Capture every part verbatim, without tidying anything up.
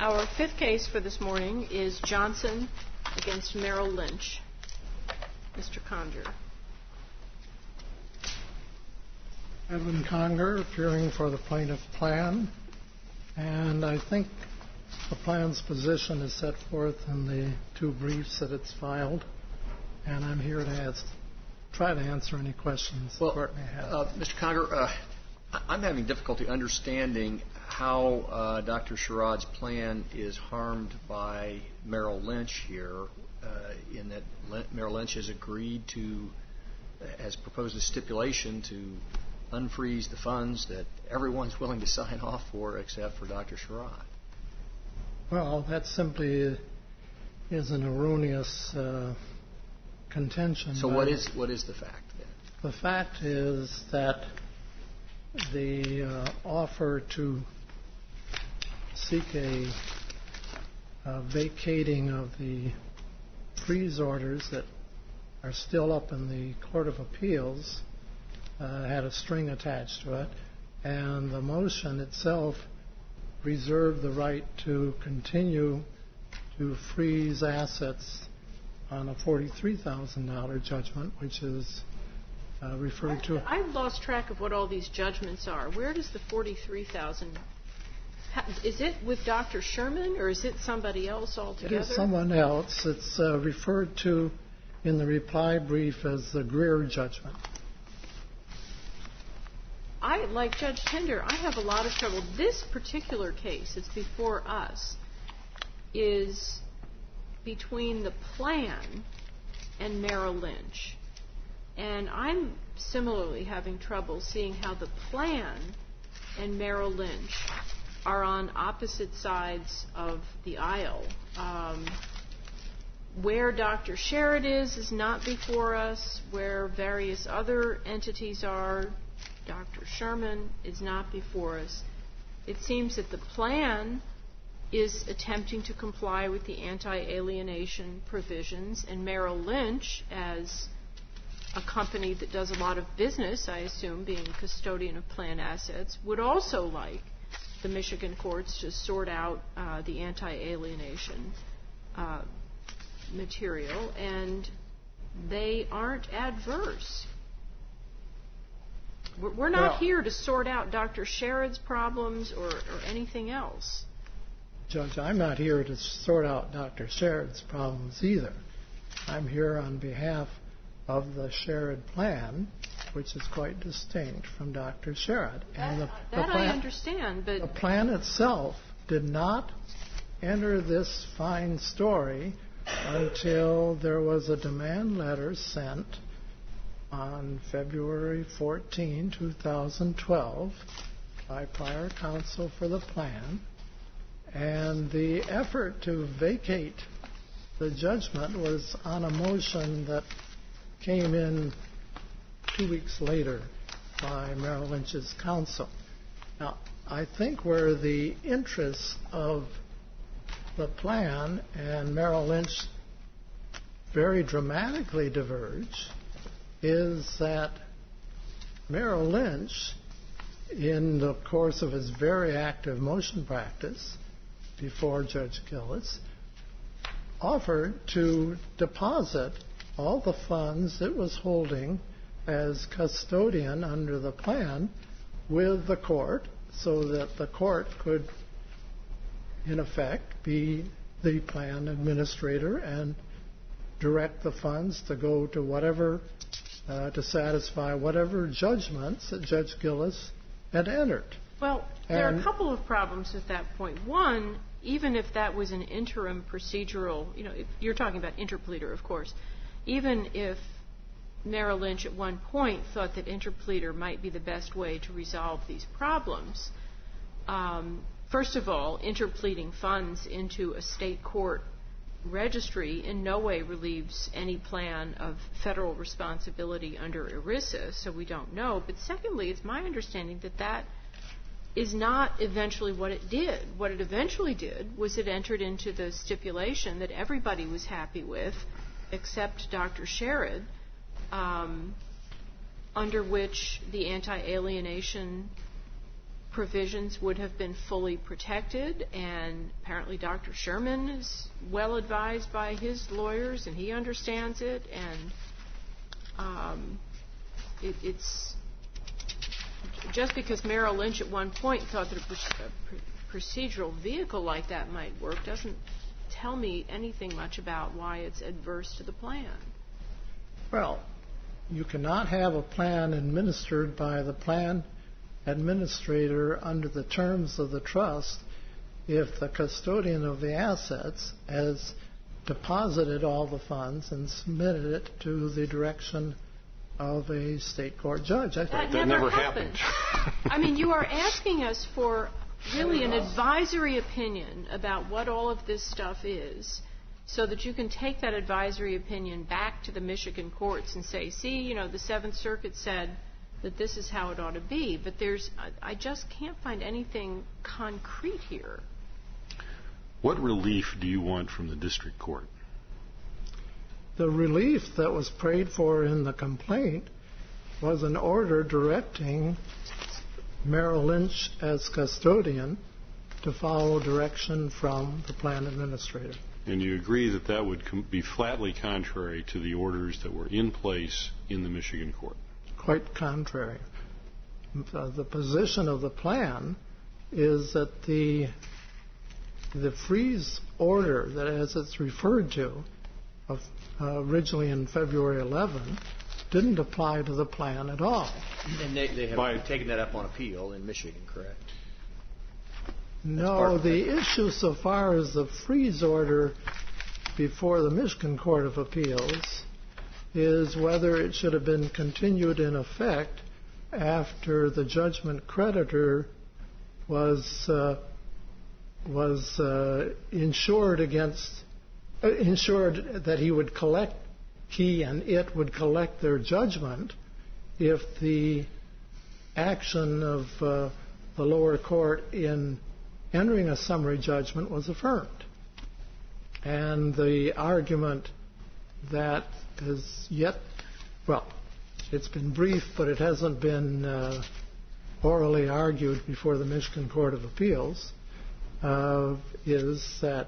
Our fifth case for this morning is Johnson against Merrill Lynch. Mister Conger. Edwin Conger, appearing for the plaintiff plan, and I think the plan's position is set forth in the two briefs that it's filed, and I'm here to ask, try to answer any questions well, the court may have. Uh, Mister Conger, uh, I'm having difficulty understanding how uh, Doctor Sherrod's plan is harmed by Merrill Lynch here, uh, in that L- Merrill Lynch has agreed to, has proposed a stipulation to unfreeze the funds that everyone's willing to sign off for except for Doctor Sherrod. Well, that simply is an erroneous uh, contention. So what is what is the fact then? The fact is that the uh, offer to seek a, a vacating of the freeze orders that are still up in the Court of Appeals uh, had a string attached to it, and the motion itself reserved the right to continue to freeze assets on a forty-three thousand dollars judgment, which is uh, referred to. I've lost track of what all these judgments are. Where does the forty-three thousand dollars, is it with Doctor Sherman or is it somebody else altogether? It is someone else. It's uh, referred to in the reply brief as the Greer judgment. I, like Judge Tender, I have a lot of trouble. This particular case that's before us is between the plan and Merrill Lynch. And I'm similarly having trouble seeing how the plan and Merrill Lynch are on opposite sides of the aisle. Um, where Doctor Sherrod is is not before us. Where various other entities are, Doctor Sherman is not before us. It seems that the plan is attempting to comply with the anti-alienation provisions, and Merrill Lynch, as a company that does a lot of business, I assume, being a custodian of plan assets, would also like the Michigan courts to sort out uh, the anti-alienation uh, material, and they aren't adverse. We're not well, here to sort out Doctor Sherrod's problems or, or anything else. Judge, I'm not here to sort out Doctor Sherrod's problems either. I'm here on behalf of the Sherrod plan, which is quite distinct from Doctor Sherrod. And the, that the plan, I understand, but the plan itself did not enter this fine story until there was a demand letter sent on February fourteenth, twenty twelve, by prior counsel for the plan, and the effort to vacate the judgment was on a motion that came in two weeks later by Merrill Lynch's counsel. Now, I think where the interests of the plan and Merrill Lynch very dramatically diverge is that Merrill Lynch, in the course of his very active motion practice before Judge Gillis, offered to deposit all the funds it was holding as custodian under the plan with the court so that the court could, in effect, be the plan administrator and direct the funds to go to whatever Uh, to satisfy whatever judgments that Judge Gillis had entered. Well, there and are a couple of problems with that point. One, even if that was an interim procedural, you know, if you're talking about interpleader, of course, even if Merrill Lynch at one point thought that interpleader might be the best way to resolve these problems, um, first of all, interpleading funds into a state court registry in no way relieves any plan of federal responsibility under ERISA, so we don't know. But secondly, it's my understanding that that is not eventually what it did. What it eventually did was it entered into the stipulation that everybody was happy with, except Doctor Sherrod, um, under which the anti-alienation provisions would have been fully protected, and apparently Doctor Sherman is well advised by his lawyers, and he understands it, and um, it, it's just because Merrill Lynch at one point thought that a, pr- a pr- procedural vehicle like that might work doesn't tell me anything much about why it's adverse to the plan. Well, you cannot have a plan administered by the plan administrator under the terms of the trust if the custodian of the assets has deposited all the funds and submitted it to the direction of a state court judge. I That, think. that never never happened. happened. I mean, you are asking us for really an advisory opinion about what all of this stuff is, so that you can take that advisory opinion back to the Michigan courts and say, see, you know, the Seventh Circuit said that this is how it ought to be. But there's, I just can't find anything concrete here. What relief do you want from the district court? The relief that was prayed for in the complaint was an order directing Merrill Lynch as custodian to follow direction from the plan administrator. And you agree that that would com- be flatly contrary to the orders that were in place in the Michigan court? Quite contrary. Uh, the position of the plan is that the the freeze order, that as it's referred to, of, uh, originally in February eleventh, didn't apply to the plan at all. And they, they have By, taken that up on appeal in Michigan, correct? No, the issue so far as the freeze order before the Michigan Court of Appeals is whether it should have been continued in effect after the judgment creditor was uh, was uh, insured against uh, insured that he would collect he and it would collect their judgment if the action of uh, the lower court in entering a summary judgment was affirmed. And the argument that has yet, well, it's been brief, but it hasn't been uh, orally argued before the Michigan Court of Appeals, uh, is that,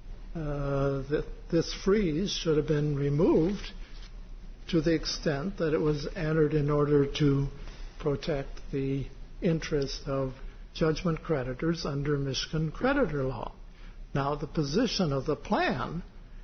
uh, that this freeze should have been removed to the extent that it was entered in order to protect the interest of judgment creditors under Michigan creditor law. Now, the position of the plan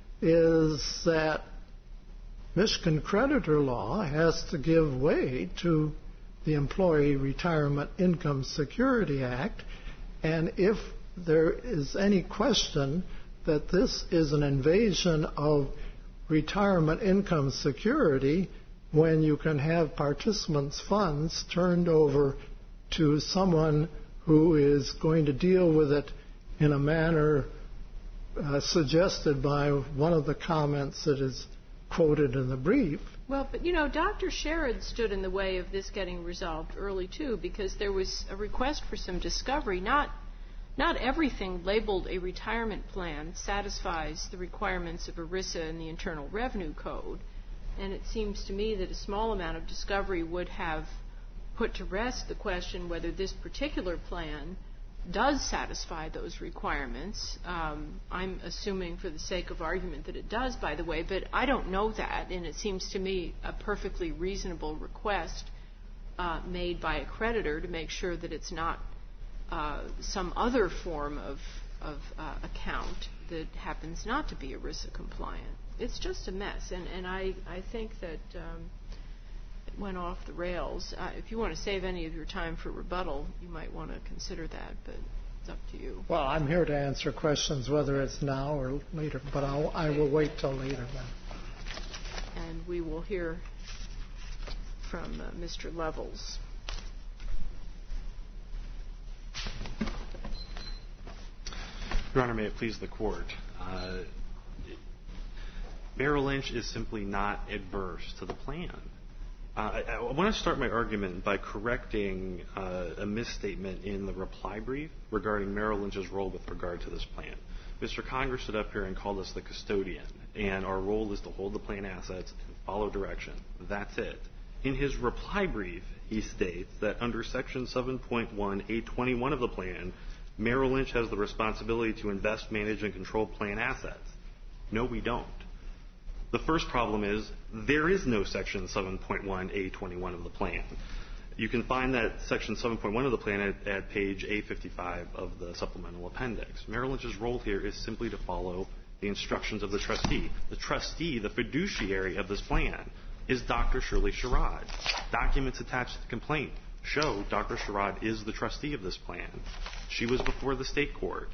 is that Michigan creditor law has to give way to the Employee Retirement Income Security Act, and if there is any question that this is an invasion of retirement income security when you can have participants' funds turned over to someone who is going to deal with it in a manner uh, suggested by one of the comments that is quoted in the brief. Well, but, you know, Doctor Sherrod stood in the way of this getting resolved early, too, because there was a request for some discovery. Not, not everything labeled a retirement plan satisfies the requirements of ERISA and the Internal Revenue Code, and it seems to me that a small amount of discovery would have put to rest the question whether this particular plan does satisfy those requirements. Um, I'm assuming for the sake of argument that it does, by the way, but I don't know that, and it seems to me a perfectly reasonable request uh, made by a creditor to make sure that it's not uh, some other form of, of uh, account that happens not to be ERISA compliant. It's just a mess, and, and I, I think that um, it went off the rails. Uh, if you want to save any of your time for rebuttal, you might want to consider that, but it's up to you. Well, I'm here to answer questions whether it's now or later, but I'll, I will wait till later then. And we will hear from uh, Mister Levels. Your Honor, may it please the Court. Uh, Merrill Lynch is simply not adverse to the plan. Uh, I, I want to start my argument by correcting uh, a misstatement in the reply brief regarding Merrill Lynch's role with regard to this plan. Mister Congress stood up here and called us the custodian, and our role is to hold the plan assets and follow direction. That's it. In his reply brief, he states that under Section seven point one A twenty-one of the plan, Merrill Lynch has the responsibility to invest, manage, and control plan assets. No, we don't. The first problem is there is no Section seven point one A twenty-one of the plan. You can find that Section seven point one of the plan at, at page A fifty-five of the supplemental appendix. Merrill Lynch's role here is simply to follow the instructions of the trustee. The trustee, the fiduciary of this plan, is Doctor Shirley Sherrod. Documents attached to the complaint show Doctor Sherrod is the trustee of this plan. She was before the state court.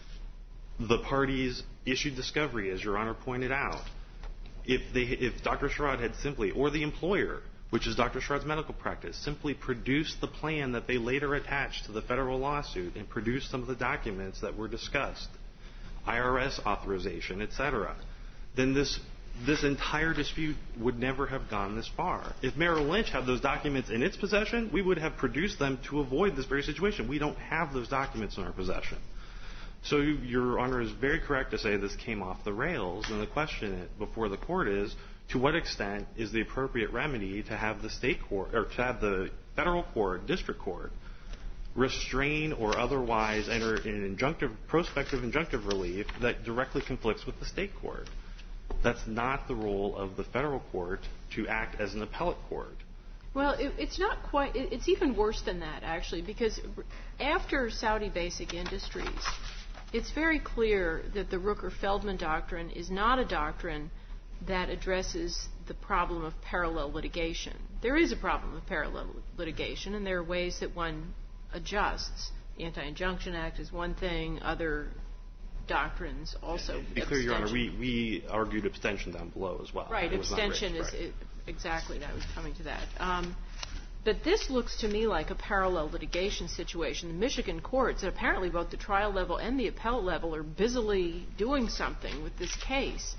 The parties issued discovery, as Your Honor pointed out. If they, if Doctor Sherrod had simply, or the employer, which is Doctor Sherrod's medical practice, simply produced the plan that they later attached to the federal lawsuit and produced some of the documents that were discussed, I R S authorization, et cetera, then this this entire dispute would never have gone this far. If Merrill Lynch had those documents in its possession, we would have produced them to avoid this very situation. We don't have those documents in our possession. So Your Honor is very correct to say this came off the rails, and the question before the court is, to what extent is the appropriate remedy to have the state court, or to have the federal court, district court, restrain or otherwise enter an injunctive, prospective injunctive relief that directly conflicts with the state court? That's not the role of the federal court to act as an appellate court. Well, it, it's not quite, it, it's even worse than that, actually, because after Saudi Basic Industries, it's very clear that the Rooker-Feldman doctrine is not a doctrine that addresses the problem of parallel litigation. There is a problem of parallel litigation, and there are ways that one adjusts. The Anti-Injunction Act is one thing, other doctrines also. To be clear, Your Honor, we, we argued abstention down below as well. Right, abstention is, right. It, exactly, that was coming to that. Um, but this looks to me like a parallel litigation situation. The Michigan courts, and apparently both the trial level and the appellate level, are busily doing something with this case.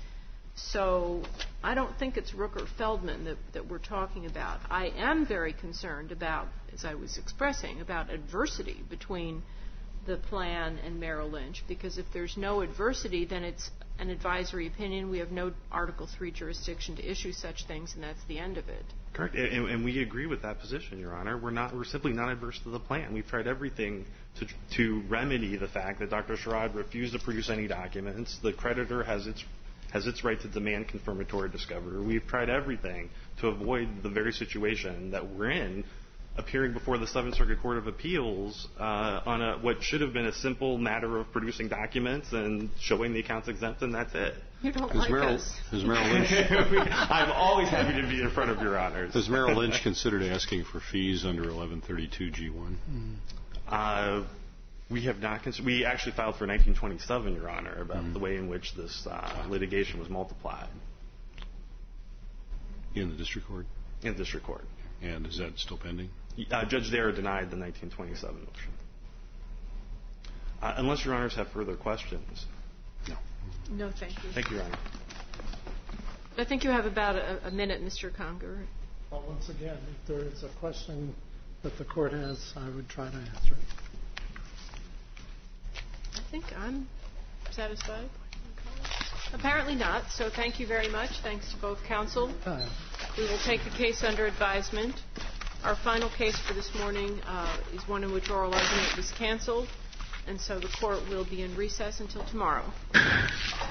So I don't think it's Rooker-Feldman that, that we're talking about. I am very concerned about, as I was expressing, about adversity between the plan and Merrill Lynch, because if there's no adversity, then it's an advisory opinion. We have no Article three jurisdiction to issue such things, and that's the end of it. Correct, and, and we agree with that position, Your Honor. We're not. We're simply not adverse to the plan. We've tried everything to to remedy the fact that Doctor Sherrod refused to produce any documents. The creditor has its has its right to demand confirmatory discovery. We've tried everything to avoid the very situation that we're in, appearing before the Seventh Circuit Court of Appeals uh, on a, what should have been a simple matter of producing documents and showing the accounts exempt, and that's it. You don't has like Merrill, us. Has Merrill Lynch, I'm always happy to be in front of Your Honors. Has Merrill Lynch considered asking for fees under eleven thirty-two G one? Uh, we have not. Cons- we actually filed for nineteen twenty-seven, Your Honor, about mm. the way in which this uh, litigation was multiplied. In the district court? In the district court. And is that still pending? Uh, Judge Dare denied the nineteen twenty-seven motion. Uh, unless Your Honors have further questions. No. No, thank you. Thank you, Your Honor. I think you have about a, a minute, Mister Conger. Well, once again, if there is a question that the court has, I would try to answer it. I think I'm satisfied. Apparently not, so thank you very much. Thanks to both counsel. Uh, We will take the case under advisement. Our final case for this morning uh, is one in which oral argument was canceled, and so the court will be in recess until tomorrow.